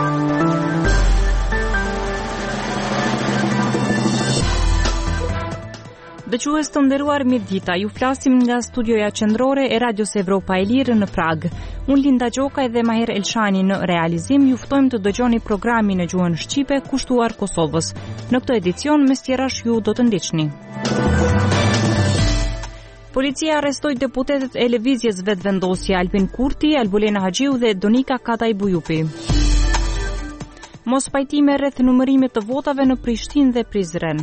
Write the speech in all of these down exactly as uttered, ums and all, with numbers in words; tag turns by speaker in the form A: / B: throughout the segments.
A: Dëgjues të nderuar, mirëdita. Ju flasim nga studioja qendrore e Radios Evropa e Lirë në Prag. Unë Linda Gjokaj dhe Maher Elshani në realizim ju ftojmë të dëgjoni programin në gjuhën shqipe kushtuar Kosovës. Në këtë edicion mes tjerash ju do të ndiqni. Policia arrestoi deputetët e lëvizjes vetëvendosje Albin Kurti, Albulena Haxhiu dhe Donika Kataj Bujupi. Mos pajtime rreth numërimit të votave në Prishtinë dhe Prizren.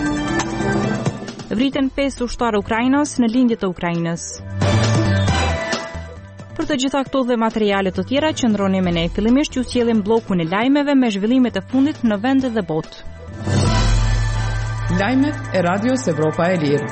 A: Vriten pesë ushtarë Ukrainas në lindje të Ukrainës. Për të gjitha këto dhe materiale të tjera, qëndroni me ne. Fillimisht ju sjellim bllokun e lajmeve me zhvillimet e fundit në vend dhe botë.
B: Lajmet e Radios Evropa e Lirë.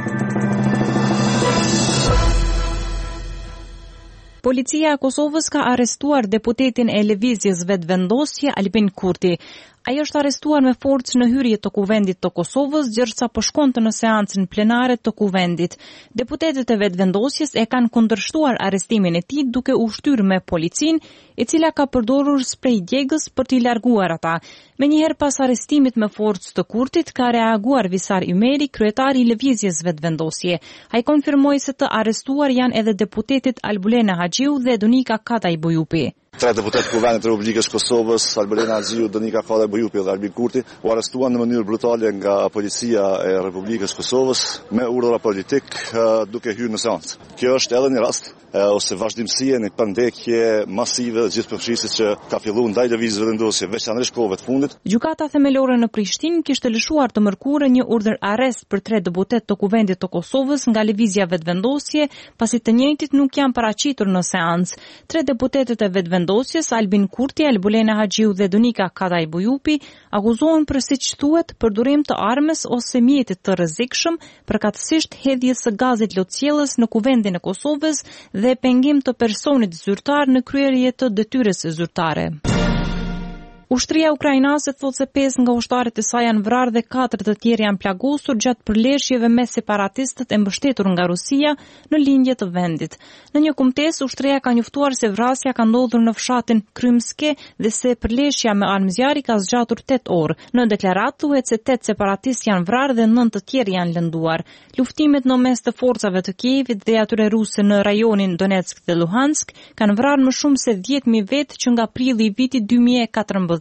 A: Policia e Kosovës ka arrestuar deputetin e lëvizjes vetëvendosje Albin Kurti. Ai është arrestuar me forcë në hyrje të Kuvendit të Kosovës, ndërsa po shkonte në seancën plenare të Kuvendit. Deputetët e vetëvendosjes e kanë kundërshtuar arrestimin e tij duke u shtyrë me policinë, e cila ka përdorur sprej djegës për t'i larguar ata. Menjëherë pas arrestimit me forcë të Kurtit ka reaguar Visar Ymeri, kryetari i lëvizjes vetëvendosje. Ai konfirmoi se të arrestuar janë edhe deputetit Albulena Haxhiu dhe Donika Kataj Bujupi.
C: Tre deputet Kuvendit të Republikës Kosovës, Albulena Haxhiu, Donika Kataj Bujupi dhe Albin Kurti, u arrestuan në mënyrë brutale nga policia e Republikës Kosovës me urdhra politik duke hyrë në seancë. Kjo është edhe një rast ose vazhdimësi e një pandekje masive dhe gjithëpërfshirëse që ka filluar ndaj lëvizjes vetëvendosje veçanërisht kohëve të fundit.
A: Gjykata themelore në Prishtinë kishte lëshuar të mërkurë një urdhër arrest për tre deputet të Kuvendit të Kosovës nga lëvizja vetëvendosje, pasi të njëjtit nuk janë paraqitur në seancë. Tre deputetët e vetëvendosjes, Albin Kurti, Albulena Haxhiu dhe Donika Kataj Bujupi, akuzohen për siç thuhet përdorim të armës ose mjetit të rrezikshëm, përkatësisht hedhjes së gazit lotësjellës në Kuvendin e Kosovës dhe pengim të personit zyrtar në kryerje të detyrës zyrtare. Ushtria ukrainase thotë se pesë nga ushtarët e saj janë vrarë dhe katër të tjerë janë plagosur gjatë përleshjeve me separatistët e mbështetur nga Rusia në lindje të vendit. Në një kumtesë, ushtria ka njoftuar se vrasja ka ndodhur në fshatin Krymske dhe se përleshja me armë zjarri ka zgjatur tetë orë. Në deklaratë thuhet se tetë separatistë janë vrarë dhe nëntë të tjerë janë lënduar. Luftimet në mes të forcave të Kievit dhe atyre ruse në rajonin Donetsk dhe Luhansk kanë vrarë më shumë se dhjetë mijë vetë që nga prilli i vitit dy mijë e katërmbëdhjetë.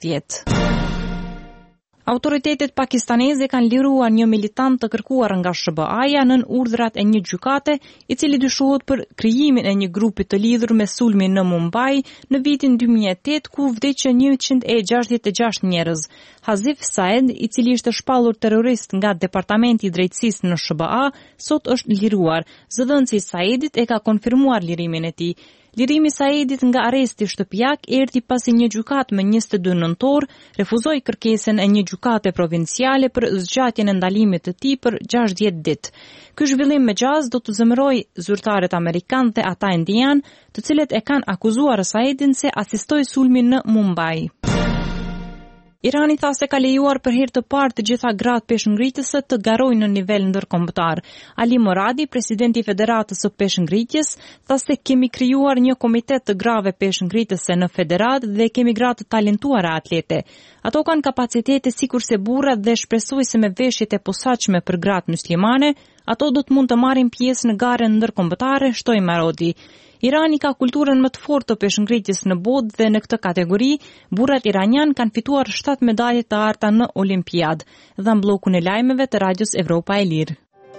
A: Autoritetet pakistaneze kanë liruar një militant të kërkuar nga S B A-ja nën urdhrat e një gjykate, i cili dyshohet për krijimin e një grupi të lidhur me sulmin në Mumbai në vitin dy mijë e tetë, ku vdiqën njëqind e gjashtëdhjetë e gjashtë njerëz. Hazif Saed, i cili ishte shpallur terrorist nga Departamenti i Drejtësisë në S B A, sot është liruar. Zëdhënësi i Saedit e ka konfirmuar lirimin e tij. Lirimi i Saedit nga arresti shtëpiak erdhi pasi një gjykatë më njëzet e dy nëntor refuzoi kërkesën e një gjykate provinciale për zgjatjen e ndalimit të tij për gjashtëdhjetë ditë. Ky zhvillim me gjaz do të zemërojë zyrtarët amerikanë dhe ata indian, të cilët e kanë akuzuar Saedin se asistoi sulmin në Mumbai. Irani tha se ka lejuar për herë të parë të gjitha gratë peshngritëse të garojnë në nivel ndërkombëtar. Ali Moradi, presidenti i Federatës së Peshngritjes, tha se kemi krijuar një komitet të grave peshngritëse në federat dhe kemi gra të talentuara atlete. Ato kanë kapacitete sikurse burrat dhe shpresoj se me veshjet e posaçme për gratë muslimane, ato do të mund të marrin pjesë në garën ndërkombëtare, shtoi Moradi. Irani ka kulturën më të fortë të peshngritjes në botë dhe në këtë kategori, burrat iranian kanë fituar shtatë medalje të arta në Olimpiadë. Dha bllokun e lajmeve të Radios Evropa e Lirë.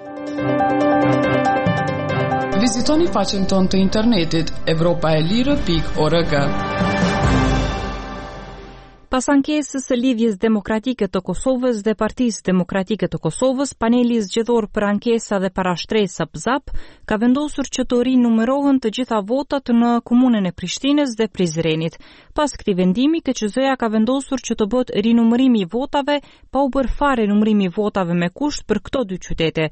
B: Vizitoni faqen tonë të internetit evropaelire pikë org.
A: Pas ankesës së Lidhjes Demokratike të Kosovës dhe Partisë Demokratike të Kosovës, paneli zgjedhor për ankesa dhe parashtresa P Z A P ka vendosur që të rinumërohen të gjitha votat në komunën e Prishtinës dhe Prizrenit. Pas këtij vendimi, K Q Z-ja ka vendosur që të bëhet rinumërimi i votave pa u bërë fare numërimi i votave me kusht për këto dy qytete.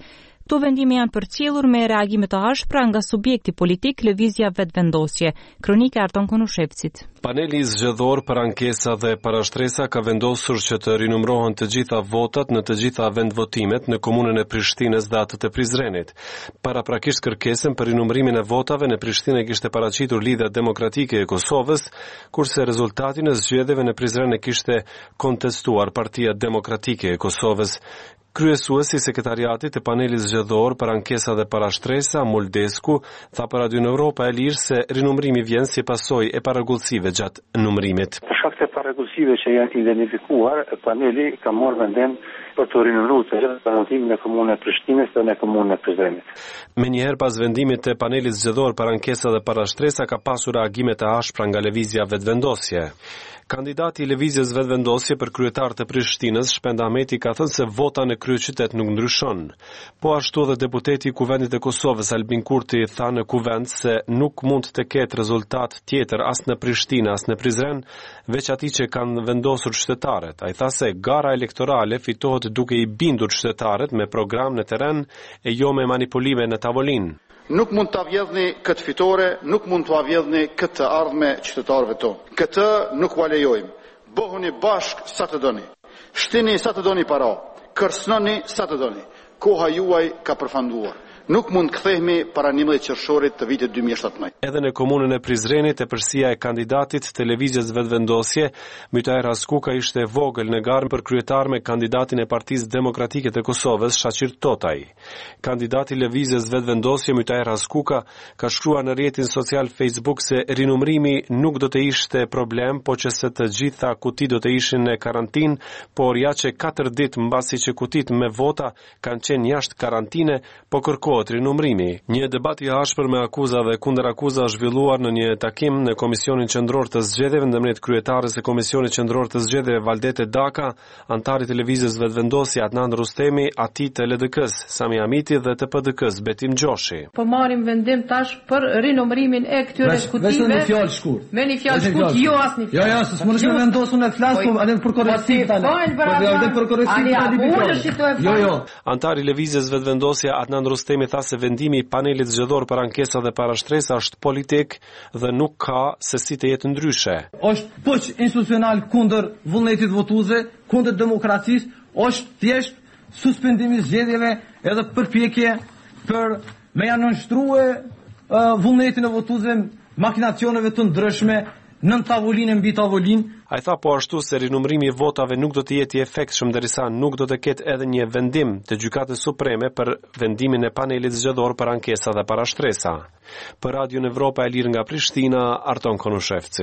A: Këto vendime janë përcjellur me reagime të ashpra nga subjekti politik, lëvizja vetvendosje. Kronika e Arton Konushevcit.
D: Paneli zgjedhor për ankesa dhe parashtresa ka vendosur që të rinumrohen të gjitha votat në të gjitha vendvotimet në komunën e Prishtinës dhe atë të Prizrenit. Paraprakisht kërkesën për rinumrimin e votave në Prishtinë kishte paraqitur Lidhja Demokratike e Kosovës, kurse rezultatin e zgjedhjeve në Prizren e kishte kontestuar Partia Demokratike e Kosovës. Kryesuesi i sekretariatit të panelit zgjedhor për ankesa dhe parashtresa, Muldesku, tha për Radio Europa e Lirë se rinumrimi vjen si pasojë e paragullësive gjatë numrimit.
E: Për shkak të paragullësive që janë identifikuar, paneli ka marrë vendim për të rinumruar të gjitha votimet në komunën e Prishtinës dhe në komunën e Prizrenit.
D: Menjëherë pas vendimit të panelit zgjedhor për ankesa dhe parashtresa ka pasur reagime të ashpra nga lëvizja vetvendosje. Kandidati i lëvizjes vetvendosje për kryetar të Prishtinës, Shpend Ahmeti, ka thënë se vota në kryeqytet nuk ndryshon. Po ashtu edhe deputeti i Kuvendit të Kosovës, Albin Kurti, tha në Kuvend se nuk mund të ketë rezultat tjetër as në Prishtinë as në Prizren, veç atij që kanë vendosur qytetarët. Ai tha se gara elektorale fitohet duke i bindur qytetarët me program në terren e jo me manipulime në tavolinë.
F: Nuk mund të avjedhni këtë fitore, nuk mund të avjedhni këtë ardhme qytetarëve tonë. Këtë nuk u alejojmë. Bëhuni bashkë sa të doni. Shtini sa të doni para. Kërcënoni sa të doni. Koha juaj ka përfunduar. Nuk mund kthehemi para njëmbëdhjetë qershorit të vitit dy mijë e shtatëmbëdhjetë.
D: Edhe në komunën e Prizrenit, e përsia e kandidatit të lëvizjes vetvendosje, Mytair Askuka ishte vogël në garë për kryetar me kandidatin e Partisë Demokratike të Kosovës, Shaqir Totaj. Kandidati i lëvizjes vetvendosje, Mytair Askuka, ka shkruar në rrjetin social Facebook se rinumrimi nuk do të ishte problem, po që se të gjitha kutit do të ishin në karantinë, por ja që katër ditë mbasi që kutit me vota kanë qenë jashtë karantine, po kërko rinumrimi. Një debat i ashpër me akuza dhe kundër akuza zhvilluar në një takim në Komisionin Qendror të Zgjedhjeve ndërmjet kryetares e Komisionit Qendror të Zgjedhjeve Valdete Daka, antari i lëvizjes vetvendosje Adnan Rustemi, ati të L D K-s Sami Amiti dhe të P D K-s Betim Gjoshi.
G: Po marrim vendim tash për rinumrimin e këtyre kutive.
H: Me një fjalë shkurt.
G: Me një fjalë shkurt, jo asnjë fjalë.
H: Jo, jo, s'mund të vendosur në flas, po edhe për korrektiv tani. Po edhe për korrektiv tani. Jo, jo.
D: Antari i lëvizjes vetvendosje Adnan Rustemi tha se vendimi i panelit zgjedhor për ankesa dhe parashtresa është politik dhe nuk ka se si të jetë ndryshe.
H: Është poç institucional kundër vullnetit votuese, kundër demokracisë, është thjesht suspendimi i zgjedhjeve edhe përpjekje për me ja nënshtruar uh, vullnetin e votuesve makinacioneve të ndryshme nën tavolinë mbi tavolinë.
D: Ai tha po ashtu se rinumrimi i votave nuk do të jetë i efektshëm derisa nuk do të ketë edhe një vendim të Gjykatës Supreme për vendimin e panelit zgjedhor për ankesa dhe parashtresa. Për Radio Evropa e Lirë nga Prishtina, Arton Konushevci.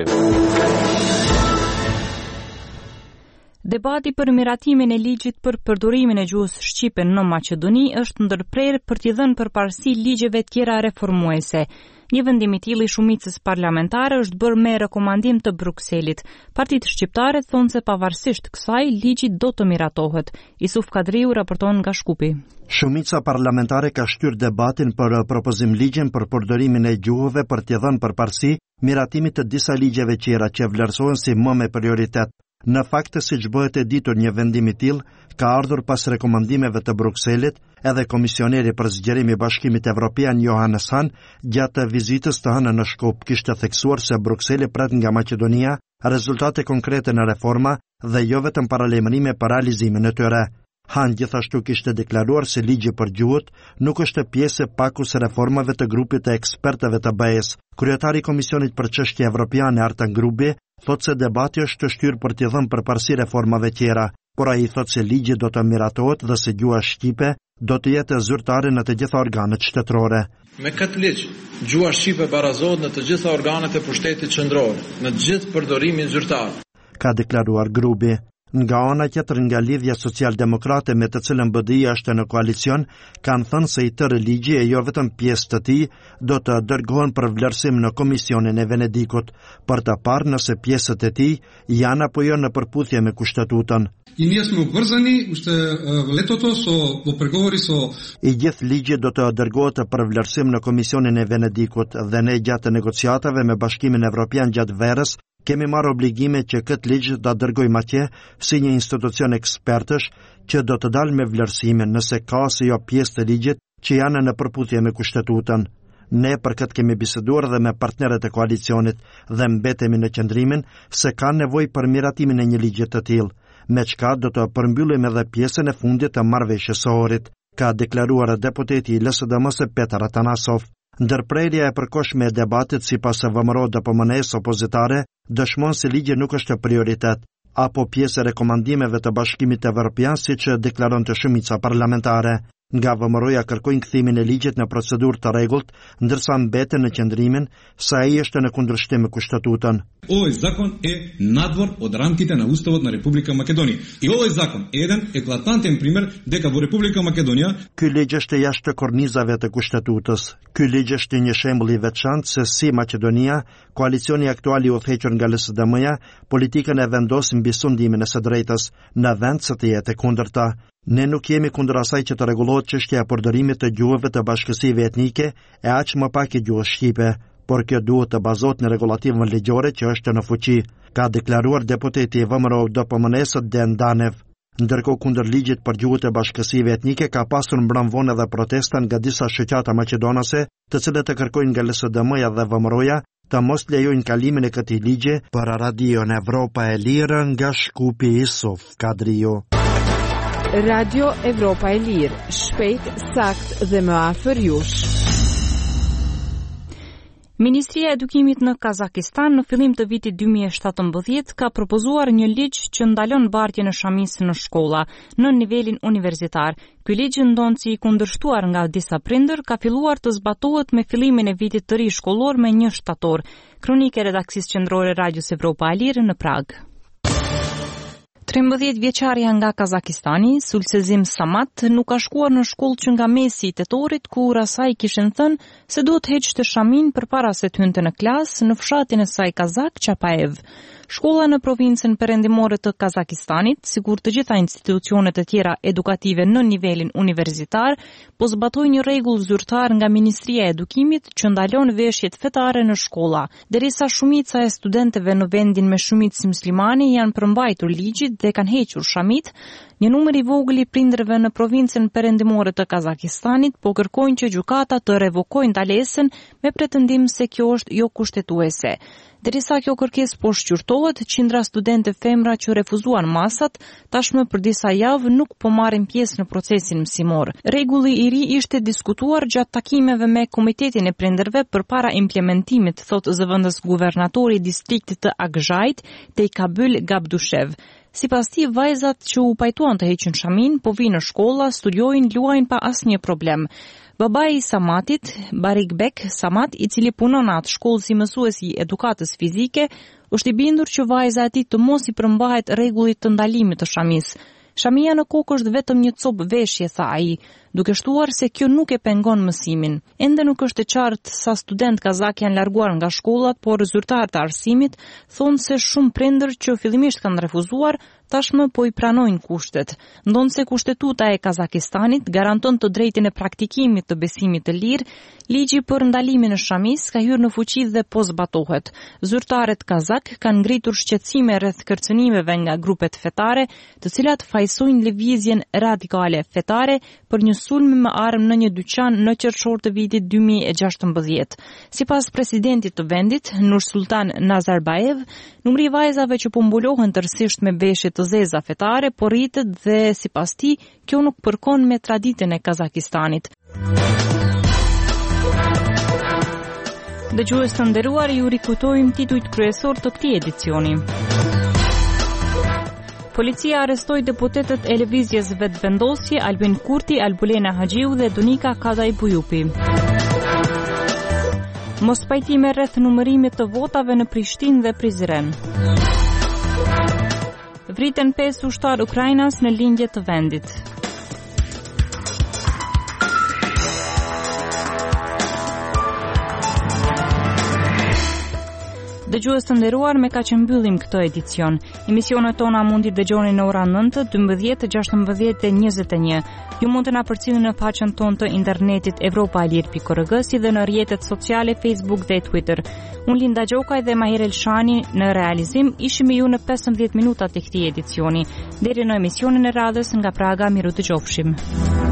A: Debati për miratimin e ligjit për përdorimin e gjuhës shqipe në Maqedoni është ndërprerë për t'i dhënë përparësi ligjeve tjera reformuese. Një vendim i tillë i shumicës parlamentare është bërë me rekomandim të Brukselit. Partitë shqiptare thonë se pavarësisht kësaj, ligji do të miratohet. Isuf Kadriu raporton nga Shkupi.
I: Shumica parlamentare ka shtyr debatin për propozim ligjin për përdorimin e gjuhëve për t'i dhënë përparësi miratimit të disa ligjeve tjera që vlerësohen si më me prioritet. Në fakt, siç bëhet e ditur, një vendim i tillë ka ardhur pas rekomandimeve të Brukselit, edhe komisioneri për zgjerim i Bashkimit Evropian Johannes Hahn gjatë vizitës të hënë në Shkup kishte theksuar se Brukseli pret nga Maqedonia rezultate konkrete në reforma dhe jo vetëm paralajmërime për realizimin e tyre. Han gjithashtu kishte deklaruar se ligji për gjuhët nuk është pjesë e pakus reformave të grupit të ekspertëve të B E-s. Kryetari i Komisionit për Çështje Evropiane Artan Grubi thotë se debati është të shtyrë për t'i dhënë përparësi reformave tjera, por ai thotë se ligji do të miratohet dhe se gjuha shqipe do të jetë zyrtare në të gjitha organet shtetërore.
J: Me këtë ligj, gjuha shqipe barazohet në të gjitha organet e pushtetit qendror, në të gjithë përdorimin zyrtar.
I: Ka deklaruar Grubi. Nga ana tjetër, nga Lidhja Social-Demokrate me të cilën B D I është në koalicion, kanë thënë se i tërë ligji e jo vetëm pjesë të tij do të dërgohen për vlerësim në Komisionin e Venedikut, për të parë nëse pjesët e tij janë apo jo në përputhje me kushtetutën.
K: I ние сме обвързани, още летото со во преговори со
I: I gjithë ligji do të dërgohet për vlerësim në Komisionin e Venedikut dhe ne gjatë negociatave me Bashkimin Evropian gjatë verës kemi marrë obligime që këtë ligj do të dërgojmë atje si një institucion ekspertësh që do të dalë me vlerësimin nëse ka ose jo pjesë të ligjit që janë në përputhje me Kushtetutën. Ne për këtë kemi biseduar dhe me partnerët e koalicionit dhe mbetemi në qëndrimin se ka nevojë për miratimin e një ligji të tillë, me çka do të përmbyllim edhe pjesën e fundit të marrëveshjes së orit, ka deklaruar deputeti i L S D M-s Petar Atanasov. Ndërprerja e përkohshme e debatit sipas V M R O D P M N-s opozitare dëshmon se ligji nuk është prioritet apo pjesë e rekomandimeve të Bashkimit Evropian siç deklaronte shumica parlamentare. Nga V M R O-ja kërkojnë kthimin e ligjit në procedurë të rregullt, ndërsa mbeten në qëndrimin se ai është në kundërshtim me Kushtetutën.
K: Ovaj zakon je nadvor od рамките на Уставот на Република Македонија. И овој закон е еден еклатантен пример дека во Република Македонија
I: Ky ligj është jashtë kornizave të Kushtetutës. Ky ligj është një shembull i veçantë se si Maqedonia, koalicioni aktual i udhëhequr nga L S D M-ja, politikën e vendos mbi sundimin e së drejtës, në vend se të jetë e kundërta. Ne nuk jemi kundër asaj që të rregullohet çështja e përdorimit të gjuhëve të bashkësive etnike e aq më pak e gjuhës shqipe, por kjo duhet të bazohet në rregullativën ligjore që është në fuqi, ka deklaruar deputeti i V M R O D P M N-s Den Danev. Ndërkohë kundër ligjit për gjuhët e bashkësive etnike ka pasur mbramvonë edhe protesta nga disa shoqata maqedonase, të cilët e kërkojnë nga L S D M-ja dhe V M R O-ja të mos lejojnë kalimin e këtij ligji. Për Radion Evropa e Lirë nga Shkupi Isuf Kadrio.
L: Radio Evropa e Lirë, shpejt, sakt dhe më afër jush.
A: Ministria e Edukimit në Kazakistan në fillim të vitit dy mijë e shtatëmbëdhjetë ka propozuar një ligj që ndalon bardhjen e shamisë në shkolla në nivelin universitar. Ky ligj ndonë si i kundërshtuar nga disa prindër ka filluar të zbatohet me fillimin e vitit të ri shkollor me një shtator. Kronikë e redakcisë qendrore Radios Evropa e Lirë në Prag. trembëdhjetë vjeçaria nga Kazakistani, Sulsezim Samat, nuk ka shkuar në shkollë që nga mesi i tetorit, kur asaj kishin thënë se duhet heqte shamin përpara se të hynte në klasë në fshatin e saj kazak Çapaev. Shkolla në provincën perëndimore të Kazakistanit, sikur të gjitha institucionet e tjera edukative në nivelin universitar, po zbatoi një rregull zyrtar nga Ministria e Edukimit që ndalon veshjet fetare në shkolla. Derisa shumica e studentëve në vendin me shumicë muslimane janë përmbajtur ligjit dhe kanë hequr shamit, një numër i vogël i prindërve në provincën perëndimore të Kazakistanit po kërkojnë që gjykata të revokojë ndalesën me pretendim se kjo është jo kushtetuese. Derisa kjo kërkesë po shqyrtohet, qindra studente femra që refuzuan masat, tashmë për disa javë nuk po marrin pjesë në procesin mësimor. Rregulli i ri ishte diskutuar gjatë takimeve me Komitetin e Prindërve përpara implementimit, thotë zëvendës guvernatori i distriktit të Akzhait, Tejkabyl Gabdushev. Sipas tij, vajzat që u pajtuan të heqin shamin, po vinë në shkolla, studiojnë, luajnë pa asnjë problem. Babai i Samatit, Barikbek Samat, i cili punon atë shkollë si mësues i edukatës fizike, është i bindur që vajza e tij të mos i përmbahet rregullit të ndalimit të shamis. Shamia në kokë është vetëm një copë veshje, tha ai, duke shtuar se kjo nuk e pengon mësimin. Ende nuk është e qartë sa student kazak janë larguar nga shkollat, por zyrtarët e arsimit thonë se shumë prindër që fillimisht kanë refuzuar, tashmë po i pranojnë kushtet. Ndonse kushtetuta e Kazakistanit garanton të drejtin e praktikimit të besimit të lirë, ligji për ndalimin e shamis ka hyrë në fuqi dhe po zbatohet. Zyrtarët kazak kanë ngritur shqetësime rreth kërcënimeve nga grupet fetare, të cilat fajsojnë lëvizjen radikale fetare për një sulm me armë në një dyqan në qershor të vitit dy mijë e gjashtëmbëdhjetë. Sipas presidentit të vendit, Nursultan Nazarbayev, numri i vajzave që po mbulohen tërësisht me veshje të zeza fetare po rritet dhe sipas tij kjo nuk përkon me traditën e Kazakistanit. Dëgjues të nderuar, ju rikujtojmë titujt kryesor të këtij edicioni. Policia arrestoi deputetët e lëvizjes vetëvendosje Albin Kurti, Albulena Haxhiu dhe Donika Kadaj Bujupi. Mos pajtime rreth numërimit të votave në Prishtinë dhe Prizren. Vriten pesë ushtar Ukrainas në lindje të vendit. Dëgjues të nderuar, me kaq mbyllim këtë edicion. Emisionet tona mundi dëgjoni në orën nëntë, dymbëdhjetë, gjashtëmbëdhjetë e njëzet e një. Ju mund të na përcjellni në faqen tonë të internetit europa e lir pikë org si dhe në rrjetet sociale Facebook dhe Twitter. Unë Linda Gjokaj dhe Mahir Elshani në realizim ishim me ju në pesëmbëdhjetë minutat e këtij edicioni. Deri në emisionin e radhës nga Praga, miru dëgjofshim.